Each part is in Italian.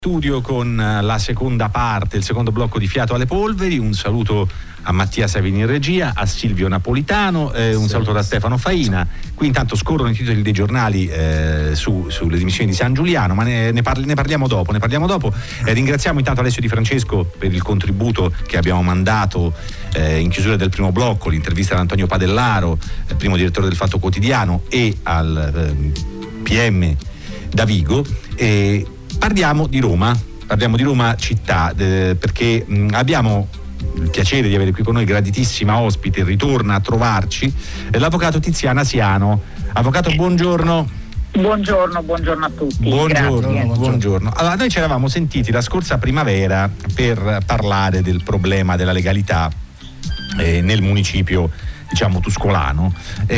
Studio con la seconda parte, il secondo blocco di Fiato alle Polveri. Un saluto a Mattia Savini in regia, a Silvio Napolitano, un saluto da Stefano Faina. Qui intanto scorrono i titoli dei giornali sulle dimissioni di San Giuliano, ma ne parliamo dopo. Ringraziamo intanto Alessio Di Francesco per il contributo che abbiamo mandato in chiusura del primo blocco, l'intervista ad Antonio Padellaro, primo direttore del Fatto Quotidiano, e al PM Davigo. Parliamo di Roma città, perché abbiamo il piacere di avere qui con noi graditissima ospite, ritorna a trovarci, l'avvocato Tiziana Siano. Avvocato, buongiorno. Buongiorno a tutti. Buongiorno. Allora, noi ci eravamo sentiti la scorsa primavera per parlare del problema della legalità nel municipio, tuscolano,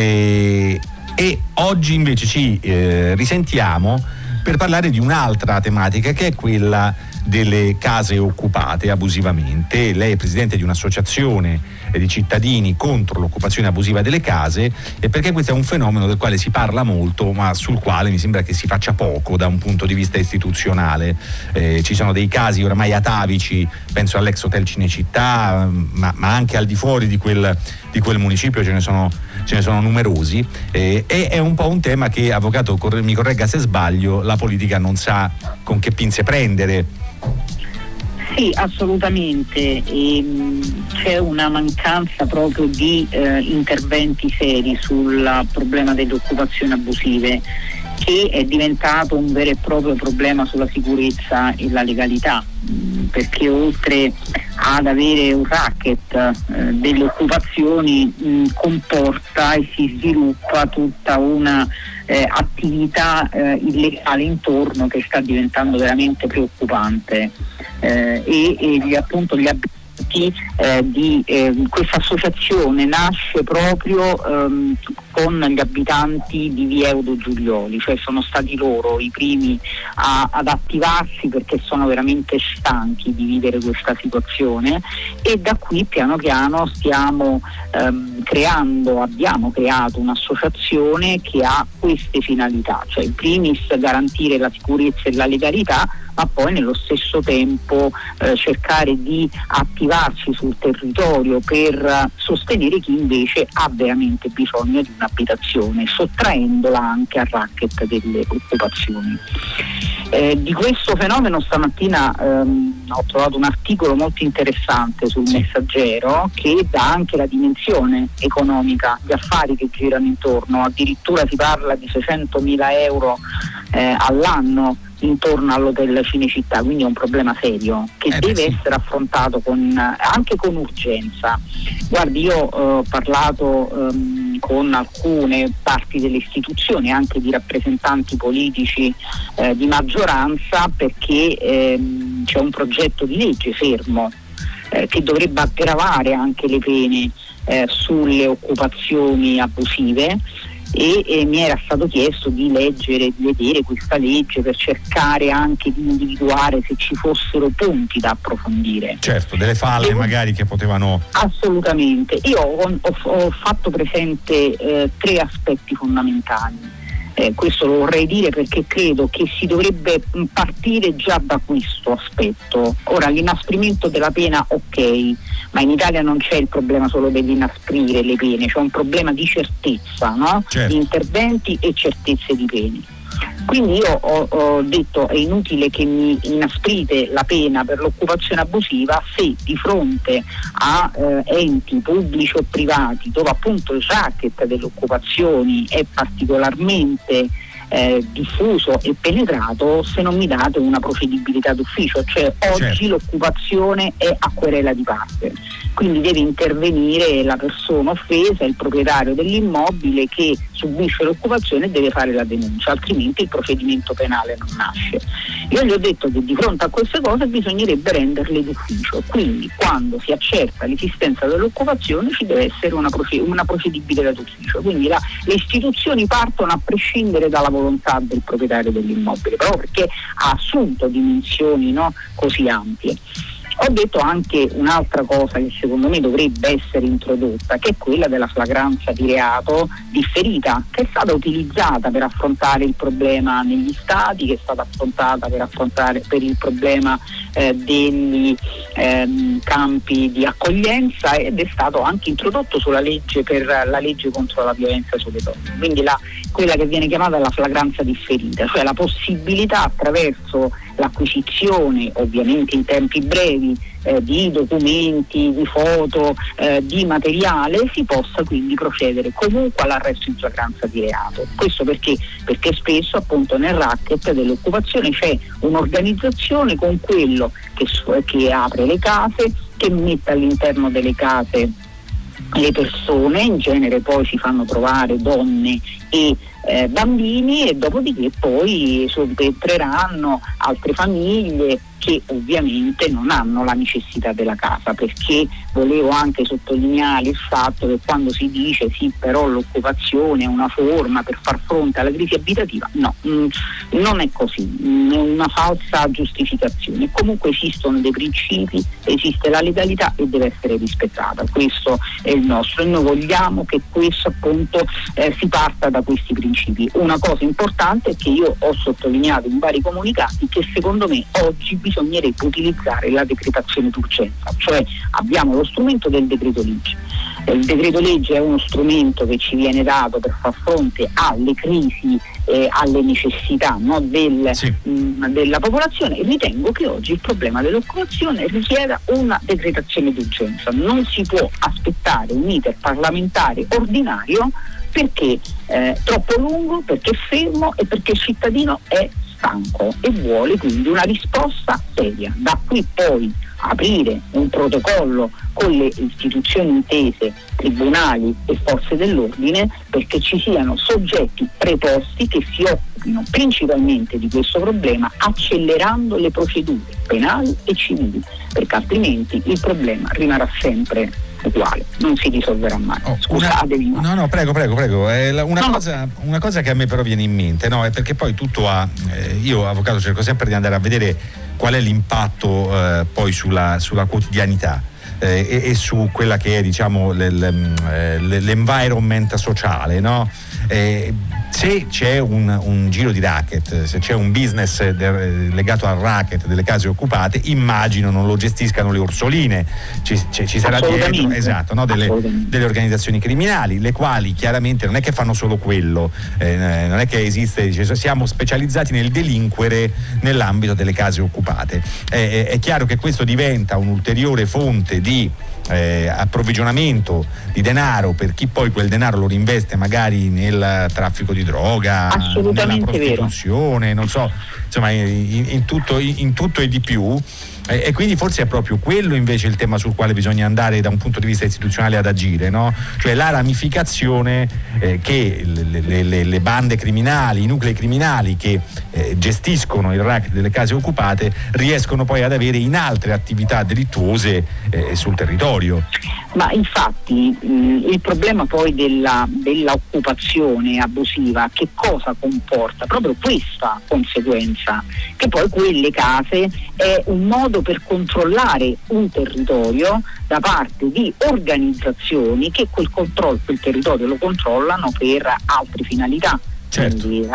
e oggi invece ci risentiamo per parlare di un'altra tematica, che è quella delle case occupate abusivamente. Lei è presidente di un'associazione di cittadini contro l'occupazione abusiva delle case, e perché questo è un fenomeno del quale si parla molto, ma sul quale mi sembra che si faccia poco da un punto di vista istituzionale. Ci sono dei casi oramai atavici, penso all'ex hotel Cinecittà, ma anche al di fuori di quel municipio ce ne sono numerosi, e è un po' un tema che, avvocato, mi corregga se sbaglio, la politica non sa con che pinze prendere. Sì, assolutamente, c'è una mancanza proprio di interventi seri sul problema delle occupazioni abusive, che è diventato un vero e proprio problema sulla sicurezza e la legalità, perché oltre ad avere un racket delle occupazioni comporta e si sviluppa tutta una attività illegale intorno, che sta diventando veramente preoccupante, e gli abitanti di questa associazione nasce proprio con gli abitanti di via Eudo Giulioli, cioè sono stati loro i primi ad attivarsi, perché sono veramente stanchi di vivere questa situazione, e da qui piano piano abbiamo creato un'associazione che ha queste finalità, cioè in primis garantire la sicurezza e la legalità, ma poi nello stesso tempo cercare di attivarsi sul territorio per sostenere chi invece ha veramente bisogno di un'abitazione, sottraendola anche al racket delle occupazioni. Di questo fenomeno stamattina ho trovato un articolo molto interessante sul Messaggero, che dà anche la dimensione economica, gli affari che girano intorno. Addirittura si parla di 600.000 euro all'anno intorno all'hotel Cinecittà, quindi è un problema serio che deve essere affrontato anche con urgenza. Guardi, io ho parlato con alcune parti delle istituzioni, anche di rappresentanti politici di maggioranza, perché c'è un progetto di legge fermo che dovrebbe aggravare anche le pene sulle occupazioni abusive, e mi era stato chiesto di leggere, di vedere questa legge per cercare anche di individuare se ci fossero punti da approfondire. Certo, delle falle magari che potevano... Assolutamente. Io ho fatto presente 3 aspetti fondamentali. Questo lo vorrei dire perché credo che si dovrebbe partire già da questo aspetto. Ora, l'inasprimento della pena, ok, ma in Italia non c'è il problema solo dell'inasprire le pene, c'è un problema di certezza, no? Certo. Di interventi e certezze di pene. Quindi io ho detto: è inutile che mi inasprite la pena per l'occupazione abusiva se di fronte a enti pubblici o privati, dove appunto il racket delle occupazioni è particolarmente diffuso e penetrato, se non mi date una procedibilità d'ufficio, cioè oggi l'occupazione è a querela di parte, quindi deve intervenire la persona offesa, il proprietario dell'immobile che subisce l'occupazione, deve fare la denuncia, altrimenti il procedimento penale non nasce. Io gli ho detto che di fronte a queste cose bisognerebbe renderle d'ufficio, quindi quando si accerta l'esistenza dell'occupazione ci deve essere una procedibilità d'ufficio, quindi le istituzioni partono a prescindere dalla volontà del proprietario dell'immobile, proprio perché ha assunto dimensioni così ampie. Ho detto anche un'altra cosa che secondo me dovrebbe essere introdotta, che è quella della flagranza di reato differita, che è stata utilizzata per affrontare il problema negli stati, che è stata affrontata per il problema degli campi di accoglienza, ed è stato anche introdotto sulla legge per la legge contro la violenza sulle donne, quindi quella che viene chiamata la flagranza differita, cioè la possibilità attraverso l'acquisizione, ovviamente in tempi brevi, di documenti, di foto, di materiale, si possa quindi procedere comunque all'arresto in flagranza di reato. Questo perché spesso appunto nel racket dell'occupazione c'è un'organizzazione con quello che apre le case, che mette all'interno delle case le persone, in genere poi si fanno trovare donne e bambini, e dopodiché poi subentreranno altre famiglie che ovviamente non hanno la necessità della casa, perché volevo anche sottolineare il fatto che quando si dice sì però l'occupazione è una forma per far fronte alla crisi abitativa, no, non è così, è una falsa giustificazione. Comunque esistono dei principi, esiste la legalità e deve essere rispettata, questo è il nostro, e noi vogliamo che questo appunto si parta da questi principi. Una cosa importante è che io ho sottolineato in vari comunicati che secondo me oggi bisognerebbe utilizzare la decretazione d'urgenza, cioè abbiamo lo strumento del decreto legge. Il decreto legge è uno strumento che ci viene dato per far fronte alle crisi, alle necessità, no, della popolazione, e ritengo che oggi il problema dell'occupazione richieda una decretazione d'urgenza. Non si può aspettare un iter parlamentare ordinario perché troppo lungo, perché è fermo e perché il cittadino è stanco e vuole quindi una risposta seria. Da qui poi aprire un protocollo con le istituzioni intese, tribunali e forze dell'ordine, perché ci siano soggetti preposti che si occupino principalmente di questo problema, accelerando le procedure penali e civili, perché altrimenti il problema rimarrà sempre uguale, non si risolverà mai. Scusatemi. No, prego. Una cosa che a me però viene in mente, no, è perché poi tutto io avvocato cerco sempre di andare a vedere qual è l'impatto poi sulla quotidianità e su quella che è, diciamo, l'environment sociale, no? Se c'è un giro di racket, se c'è un business legato al racket delle case occupate, immagino non lo gestiscano le orsoline, ci sarà dietro, esatto, no? delle organizzazioni criminali, le quali chiaramente non è che fanno solo quello, non è che esiste, siamo specializzati nel delinquere nell'ambito delle case occupate. È chiaro che questo diventa un'ulteriore fonte di approvvigionamento di denaro per chi poi quel denaro lo reinveste magari nel traffico di droga, nella prostituzione, vero. Non so, insomma in tutto e di più. E quindi forse è proprio quello invece il tema sul quale bisogna andare da un punto di vista istituzionale ad agire, no? Cioè la ramificazione che le bande criminali, i nuclei criminali che gestiscono il racket delle case occupate riescono poi ad avere in altre attività delittuose sul territorio. Ma infatti il problema poi dell'occupazione abusiva che cosa comporta? Proprio questa conseguenza, che poi quelle case è un modo per controllare un territorio da parte di organizzazioni che quel territorio lo controllano per altre finalità. Certo. Quindi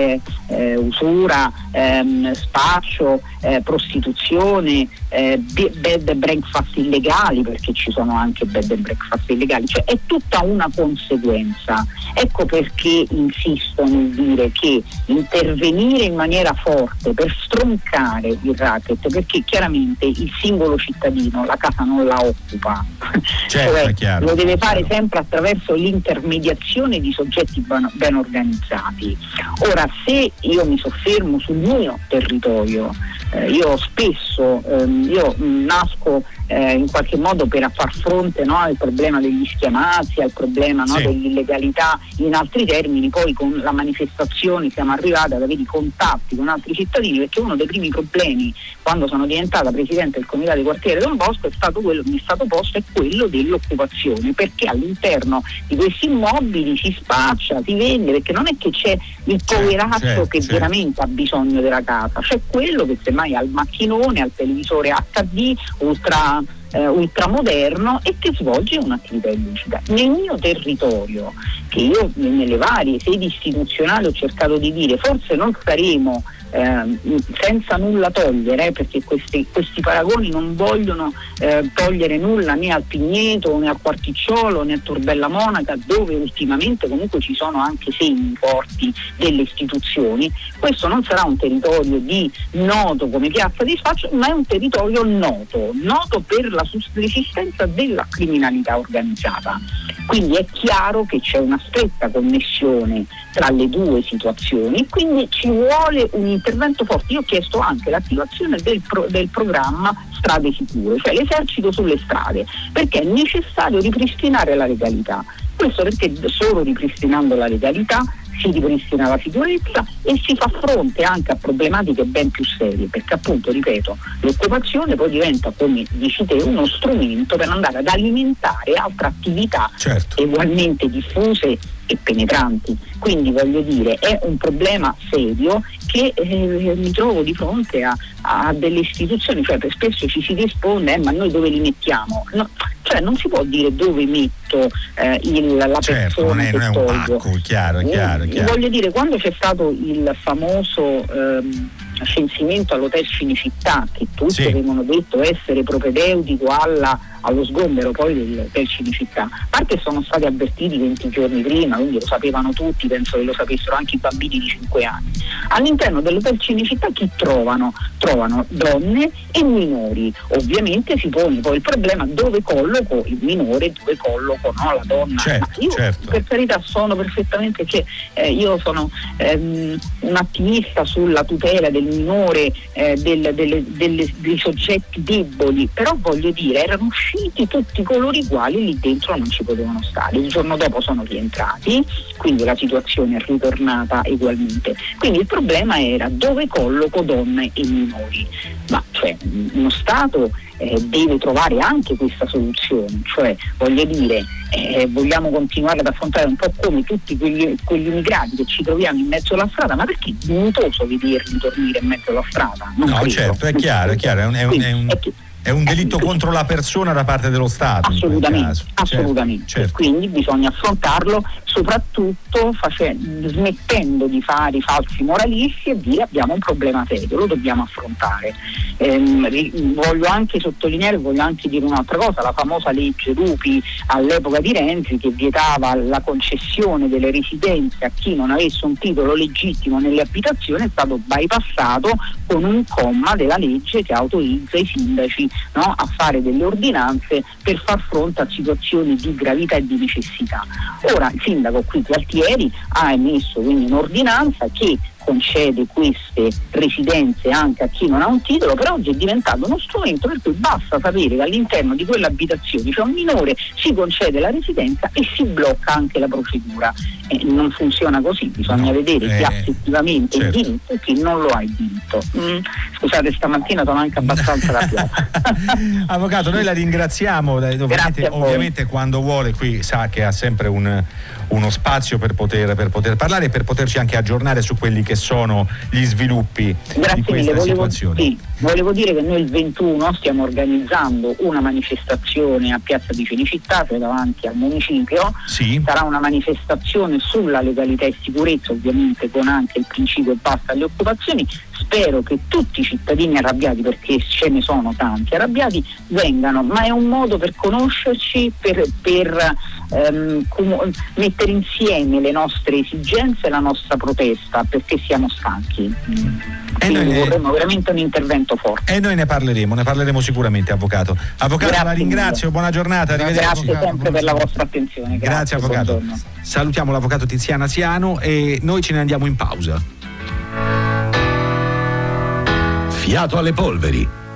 usura, spaccio, prostituzione, bed and breakfast illegali, perché ci sono anche bed and breakfast illegali, cioè è tutta una conseguenza. Ecco perché insisto nel dire che intervenire in maniera forte per stroncare il racket, perché chiaramente il singolo cittadino la casa non la occupa, certo, cioè, chiaro, lo deve fare sempre attraverso l'intermediazione di soggetti ben organizzati. Ora, se io mi soffermo sul mio territorio, io spesso nasco in qualche modo per far fronte, no, al problema degli schiamazzi, al problema, no, dell'illegalità in altri termini. Poi con la manifestazione siamo arrivati ad avere i contatti con altri cittadini, perché uno dei primi problemi quando sono diventata presidente del comitato di quartiere Don Bosco è stato posto è quello dell'occupazione, perché all'interno di questi immobili si spaccia, si vende, perché non è che c'è il poveraccio che veramente ha bisogno della casa, c'è quello che se ormai al macchinone, al televisore HD ultramoderno, e che svolge un'attività illecita. Nel mio territorio, che io nelle varie sedi istituzionali ho cercato di dire, forse non saremo senza nulla togliere, perché questi paragoni non vogliono togliere nulla né al Pigneto, né al Quarticciolo, né a Torbella Monaca, dove ultimamente comunque ci sono anche segni forti delle istituzioni. Questo non sarà un territorio di noto come Piazza di Spaccio, ma è un territorio noto per l'esistenza della criminalità organizzata. Quindi è chiaro che c'è una stretta connessione tra le due situazioni, quindi ci vuole un intervento forte. Io ho chiesto anche l'attivazione del programma Strade Sicure, cioè l'esercito sulle strade, perché è necessario ripristinare la legalità. Questo perché solo ripristinando la legalità si ripristina la sicurezza e si fa fronte anche a problematiche ben più serie, perché appunto, ripeto, l'occupazione poi diventa, come dici te, uno strumento per andare ad alimentare altre attività ugualmente diffuse e penetranti. Quindi voglio dire, è un problema serio che mi trovo di fronte a delle istituzioni, cioè spesso ci si risponde ma noi dove li mettiamo? No, cioè non si può dire dove metto la persona che non è un tolgo. pacco, chiaro. Voglio dire, quando c'è stato il famoso censimento all'hotel Cinecittà, che tutti avevano detto essere propedeutico allo sgombero poi del Cinecittà, a parte sono stati avvertiti 20 giorni prima, quindi lo sapevano tutti, penso che lo sapessero anche i bambini di 5 anni. All'interno dell'hotel Cinecittà chi trovano? Trovano donne e minori. Ovviamente si pone poi il problema dove colloco il minore, dove colloco la donna. Io per carità sono perfettamente, io sono un attivista sulla tutela del minore, dei soggetti deboli, però voglio dire, erano usciti tutti coloro i quali lì dentro non ci potevano stare. Il giorno dopo sono rientrati, quindi la situazione è ritornata ugualmente. Quindi il problema era dove colloco donne e minori, ma uno Stato deve trovare anche questa soluzione, cioè voglio dire, vogliamo continuare ad affrontare un po' come tutti quegli immigrati che ci troviamo in mezzo alla strada, ma perché è dignitoso vederli dormire in mezzo alla strada? Certo, è chiaro, è un delitto contro la persona da parte dello Stato. Assolutamente. Certo. Quindi bisogna affrontarlo soprattutto smettendo di fare i falsi moralisti e dire abbiamo un problema serio, lo dobbiamo affrontare. Voglio anche sottolineare, voglio anche dire un'altra cosa: la famosa legge Rupi all'epoca di Renzi, che vietava la concessione delle residenze a chi non avesse un titolo legittimo nelle abitazioni, è stato bypassato con un comma della legge che autorizza i sindaci a fare delle ordinanze per far fronte a situazioni di gravità e di necessità. Ora il sindaco qui Gualtieri ha emesso quindi un'ordinanza che concede queste residenze anche a chi non ha un titolo, però oggi è diventato uno strumento per cui basta sapere che all'interno di quell'abitazione c'è un minore, si concede la residenza e si blocca anche la procedura. Non funziona così, bisogna vedere chi ha effettivamente il diritto e chi non lo ha il diritto. Scusate, stamattina sono anche abbastanza arrabbiata. Avvocato, noi la ringraziamo, ovviamente quando vuole qui sa che ha sempre uno spazio per poter parlare e per poterci anche aggiornare su quelli che sono gli sviluppi di questa situazione. Volevo dire che noi il 21 stiamo organizzando una manifestazione a Piazza di Cinecittà, cioè davanti al municipio. Sarà una manifestazione sulla legalità e sicurezza, ovviamente con anche il principio basta alle occupazioni. Spero che tutti i cittadini arrabbiati, perché ce ne sono tanti arrabbiati, vengano, ma è un modo per conoscerci, per mettere insieme le nostre esigenze e la nostra protesta, perché siamo stanchi. Quindi vorremmo veramente un intervento forte. E noi ne parleremo sicuramente, avvocato. Grazie, la ringrazio, buona giornata, arrivederci. Grazie sempre per la vostra attenzione. Grazie avvocato. Buongiorno. Salutiamo l'avvocato Tiziana Siano e noi ce ne andiamo in pausa. Fiato alle polveri.